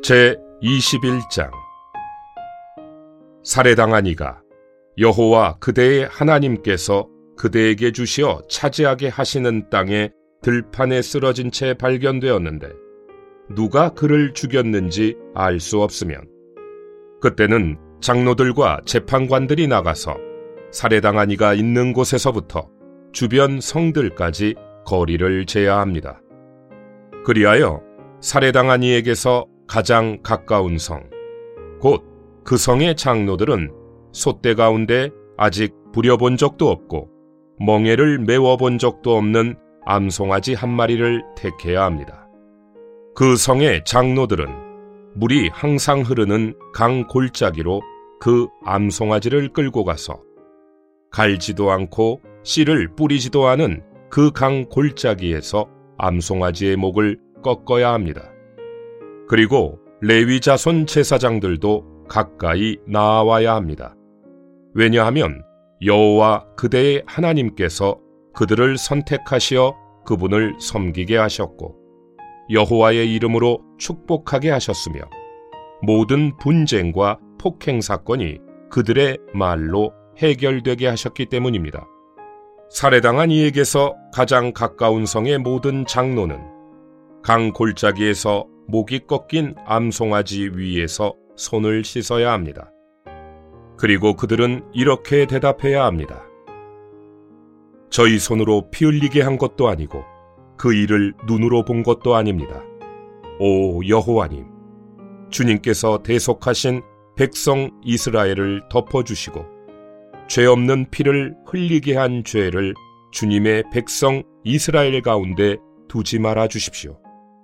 제21장. 살해당한 이가 여호와 그대의 하나님께서 그대에게 주시어 차지하게 하시는 땅에 들판에 쓰러진 채 발견되었는데 누가 그를 죽였는지 알 수 없으면 그때는 장로들과 재판관들이 나가서 살해당한 이가 있는 곳에서부터 주변 성들까지 거리를 재야 합니다. 그리하여 살해당한 이에게서 가장 가까운 성, 곧 그 성의 장로들은 솥대 가운데 아직 부려본 적도 없고 멍에를 메워본 적도 없는 암송아지 한 마리를 택해야 합니다. 그 성의 장로들은 물이 항상 흐르는 강 골짜기로 그 암송아지를 끌고 가서 갈지도 않고 씨를 뿌리지도 않은 그 강 골짜기에서 암송아지의 목을 꺾어야 합니다. 그리고 레위 자손 제사장들도 가까이 나아와야 합니다. 왜냐하면 여호와 그대의 하나님께서 그들을 선택하시어 그분을 섬기게 하셨고 여호와의 이름으로 축복하게 하셨으며 모든 분쟁과 폭행 사건이 그들의 말로 해결되게 하셨기 때문입니다. 살해당한 이에게서 가장 가까운 성의 모든 장로는 강 골짜기에서 목이 꺾인 암송아지 위에서 손을 씻어야 합니다. 그리고 그들은 이렇게 대답해야 합니다. 저희 손으로 피 흘리게 한 것도 아니고 그 일을 눈으로 본 것도 아닙니다. 오 여호와님, 주님께서 대속하신 백성 이스라엘을 덮어주시고 죄 없는 피를 흘리게 한 죄를 주님의 백성 이스라엘 가운데 두지 말아 주십시오.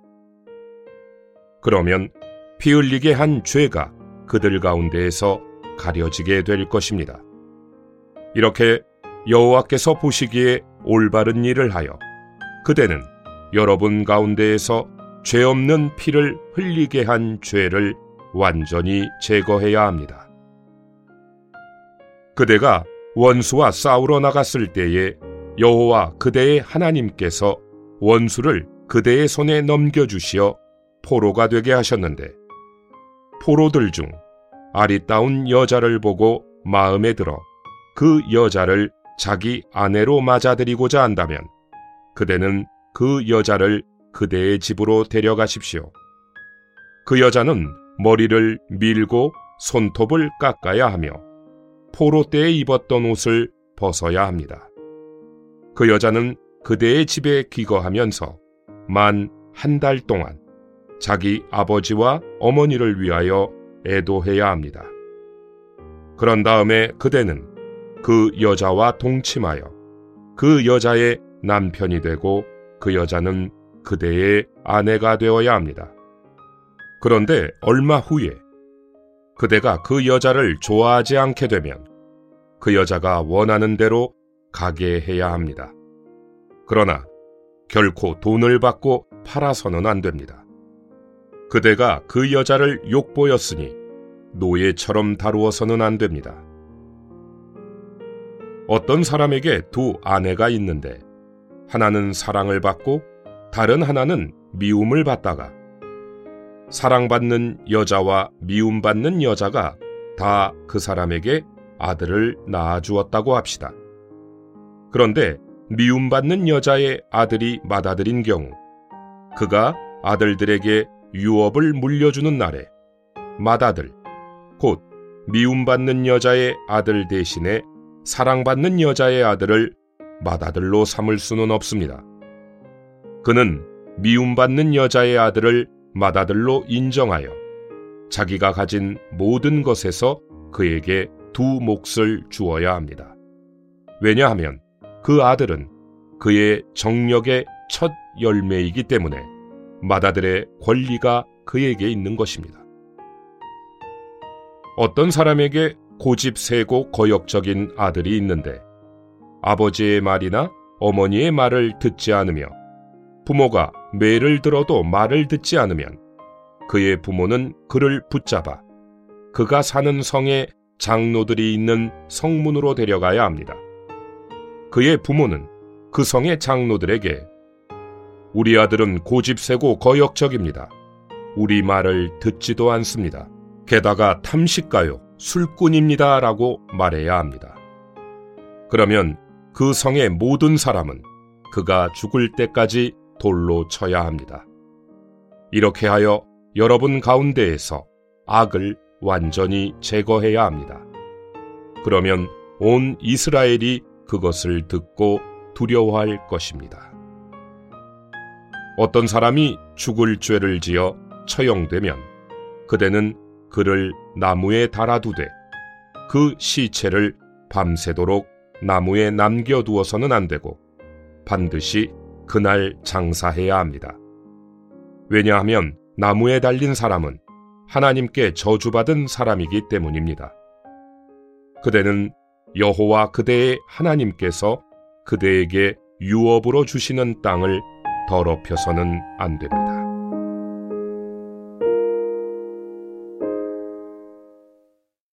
그러면 피 흘리게 한 죄가 그들 가운데에서 가려지게 될 것입니다. 이렇게 여호와께서 보시기에 올바른 일을 하여 그대는 여러분 가운데에서 죄 없는 피를 흘리게 한 죄를 완전히 제거해야 합니다. 그대가 원수와 싸우러 나갔을 때에 여호와 그대의 하나님께서 원수를 그대의 손에 넘겨주시어 포로가 되게 하셨는데 포로들 중 아리따운 여자를 보고 마음에 들어 그 여자를 자기 아내로 맞아들이고자 한다면 그대는 그 여자를 그대의 집으로 데려가십시오. 그 여자는 머리를 밀고 손톱을 깎아야 하며 포로 때에 입었던 옷을 벗어야 합니다. 그 여자는 그대의 집에 귀거하면서 만 한 달 동안 자기 아버지와 어머니를 위하여 애도해야 합니다. 그런 다음에 그대는 그 여자와 동침하여 그 여자의 남편이 되고 그 여자는 그대의 아내가 되어야 합니다. 그런데 얼마 후에 그대가 그 여자를 좋아하지 않게 되면 그 여자가 원하는 대로 가게 해야 합니다. 그러나 결코 돈을 받고 팔아서는 안 됩니다. 그대가 그 여자를 욕보였으니 노예처럼 다루어서는 안 됩니다. 어떤 사람에게 두 아내가 있는데 하나는 사랑을 받고 다른 하나는 미움을 받다가 사랑받는 여자와 미움받는 여자가 다 그 사람에게 아들을 낳아주었다고 합시다. 그런데 미움받는 여자의 아들이 맏아들인 경우 그가 아들들에게 유업을 물려주는 날에 맏아들, 곧 미움받는 여자의 아들 대신에 사랑받는 여자의 아들을 맏아들로 삼을 수는 없습니다. 그는 미움받는 여자의 아들을 맏아들로 인정하여 자기가 가진 모든 것에서 그에게 두 몫을 주어야 합니다. 왜냐하면 그 아들은 그의 정력의 첫 열매이기 때문에 맏아들의 권리가 그에게 있는 것입니다. 어떤 사람에게 고집세고 거역적인 아들이 있는데 아버지의 말이나 어머니의 말을 듣지 않으며 부모가 매를 들어도 말을 듣지 않으면 그의 부모는 그를 붙잡아 그가 사는 성에 장로들이 있는 성문으로 데려가야 합니다. 그의 부모는 그 성의 장로들에게 우리 아들은 고집세고 거역적입니다. 우리 말을 듣지도 않습니다. 게다가 탐식가요, 술꾼입니다 라고 말해야 합니다. 그러면 그 성의 모든 사람은 그가 죽을 때까지 돌로 쳐야 합니다. 이렇게 하여 여러분 가운데에서 악을 완전히 제거해야 합니다. 그러면 온 이스라엘이 그것을 듣고 두려워할 것입니다. 어떤 사람이 죽을 죄를 지어 처형되면 그대는 그를 나무에 달아두되 그 시체를 밤새도록 나무에 남겨두어서는 안 되고 반드시 그날 장사해야 합니다. 왜냐하면 나무에 달린 사람은 하나님께 저주받은 사람이기 때문입니다. 그대는 여호와 그대의 하나님께서 그대에게 유업으로 주시는 땅을 더럽혀서는 안 됩니다.